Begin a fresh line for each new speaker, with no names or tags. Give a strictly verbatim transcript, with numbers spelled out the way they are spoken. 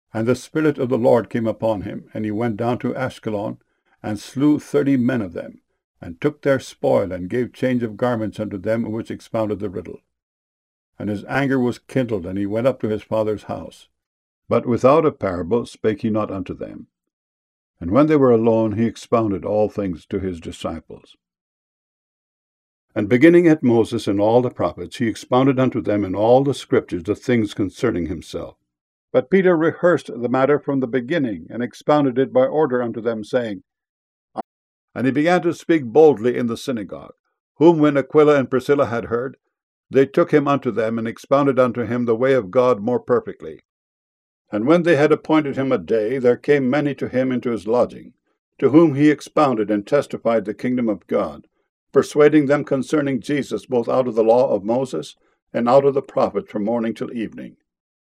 And the Spirit of the Lord came upon him, and he went down to Ashkelon, and slew thirty men of them, and took their spoil, and gave change of garments unto them which expounded the riddle. And his anger was kindled, and he went up to his father's house. But without a parable spake he not unto them. And when they were alone, he expounded all things to his disciples. And beginning at Moses and all the prophets, he expounded unto them in all the scriptures the things concerning himself. But Peter rehearsed the matter from the beginning, and expounded it by order unto them, saying, And he began to speak boldly in the synagogue, whom when Aquila and Priscilla had heard, they took him unto them, and expounded unto him the way of God more perfectly. And when they had appointed him a day, there came many to him into his lodging, to whom he expounded and testified the kingdom of God, persuading them concerning Jesus both out of the law of Moses, and out of the prophets from morning till evening.